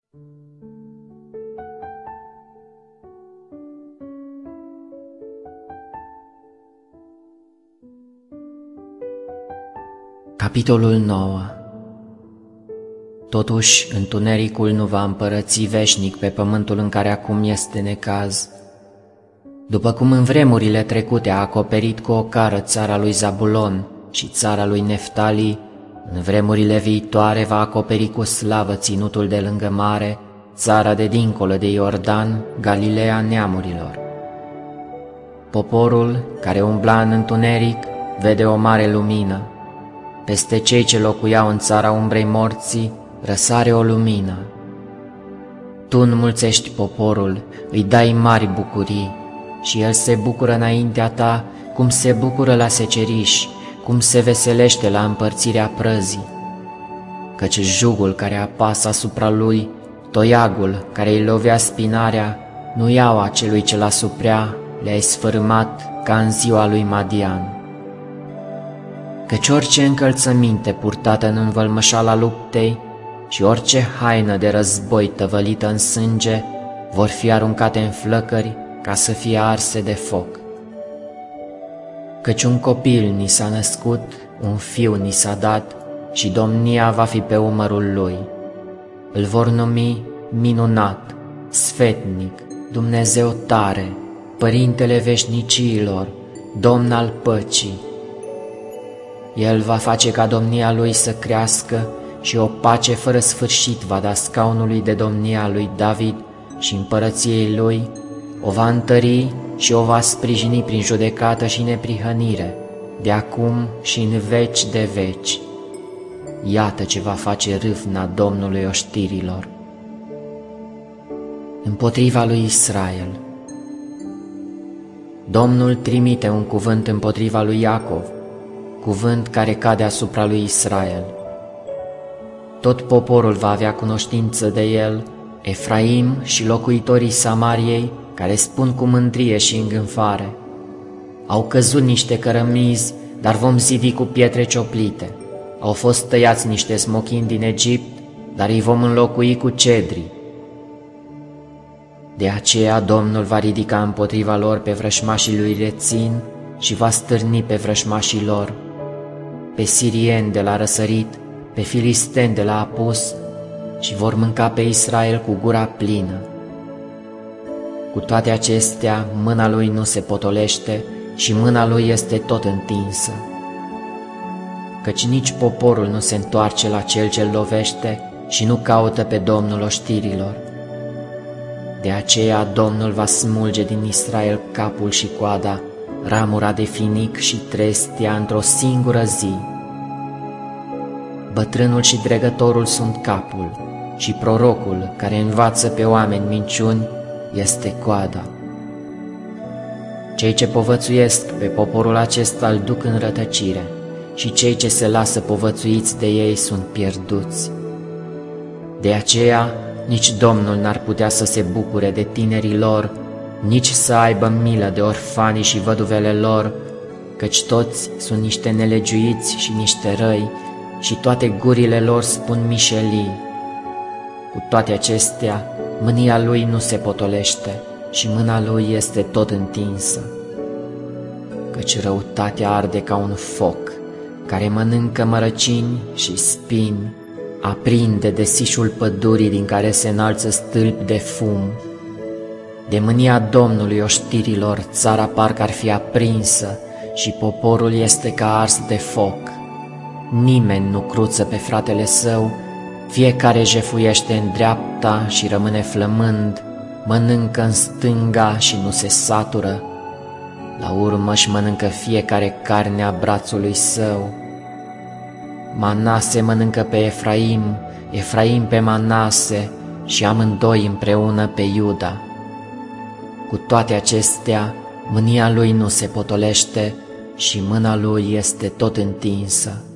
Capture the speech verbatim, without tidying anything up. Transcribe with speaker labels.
Speaker 1: Capitolul nouă. Totuși, întunericul nu va împărăți veșnic pe pământul în care acum este necaz. După cum în vremurile trecute a acoperit cu o cară țara lui Zabulon și țara lui Neftali, în vremurile viitoare va acoperi cu slavă ținutul de lângă mare, țara de dincolo de Iordan, Galileea neamurilor. Poporul care umbla în întuneric vede o mare lumină. Peste cei ce locuiau în țara umbrei morții răsare o lumină. Tu înmulțești poporul, îi dai mari bucurii și el se bucură înaintea ta, cum se bucură la seceriș, cum se veselește la împărțirea prăzii. Căci jugul care apasă asupra lui, toiagul care îi lovea spinarea, nu iau acelui ce l-a suprea, le-ai sfărâmat ca în ziua lui Madian. Căci orice încălțăminte purtată în învălmășala luptei și orice haină de război tăvălită în sânge vor fi aruncate în flăcări ca să fie arse de foc. Căci un copil ni s-a născut, un fiu ni s-a dat și domnia va fi pe umărul lui. Îl vor numi Minunat, Sfetnic, Dumnezeu tare, Părintele veșniciilor, Domn al păcii. El va face ca domnia lui să crească și o pace fără sfârșit va da scaunului de domnia lui David și împărăției lui, o va întări și o va sprijini prin judecată și neprihănire, de acum și în veci de veci. Iată ce va face râvna Domnului oștirilor. Împotriva lui Israel. Domnul trimite un cuvânt împotriva lui Iacov, cuvânt care cade asupra lui Israel. Tot poporul va avea cunoștință de el, Efraim și locuitorii Samariei, care spun cu mândrie și îngânfare: au căzut niște cărămizi, dar vom zidi cu pietre cioplite. Au fost tăiați niște smochini din Egipt, dar îi vom înlocui cu cedri. De aceea Domnul va ridica împotriva lor pe vrășmașii lui Rețin și va stârni pe vrășmașii lor, pe sirieni de la răsărit, pe filisteni de la apus, și vor mânca pe Israel cu gura plină. Cu toate acestea, mâna lui nu se potolește și mâna lui este tot întinsă. Căci nici poporul nu se întoarce la cel ce-l lovește și nu caută pe Domnul oștirilor. De aceea Domnul va smulge din Israel capul și coada, ramura de finic și trestia într-o singură zi. Bătrânul și dregătorul sunt capul și prorocul care învață pe oameni minciuni este coada. Cei ce povățuiesc pe poporul acesta îl duc în rătăcire și cei ce se lasă povățuiți de ei sunt pierduți. De aceea nici Domnul n-ar putea să se bucure de tinerii lor, nici să aibă milă de orfanii și văduvele lor, căci toți sunt niște nelegiuiți și niște răi și toate gurile lor spun mișelii. Cu toate acestea, mânia lui nu se potolește și mâna lui este tot întinsă. Căci răutatea arde ca un foc, care mănâncă mărăcini și spini, aprinde desișul pădurii din care se înalță stâlpi de fum. De mânia Domnului oștirilor, țara parcă ar fi aprinsă și poporul este ca ars de foc. Nimeni nu cruță pe fratele său, fiecare jefuiește în dreapta și rămâne flămând, mănâncă în stânga și nu se satură. La urmă își mănâncă fiecare carnea brațului său. Manase mănâncă pe Efraim, Efraim pe Manase și amândoi împreună pe Iuda. Cu toate acestea, mânia lui nu se potolește și mâna lui este tot întinsă.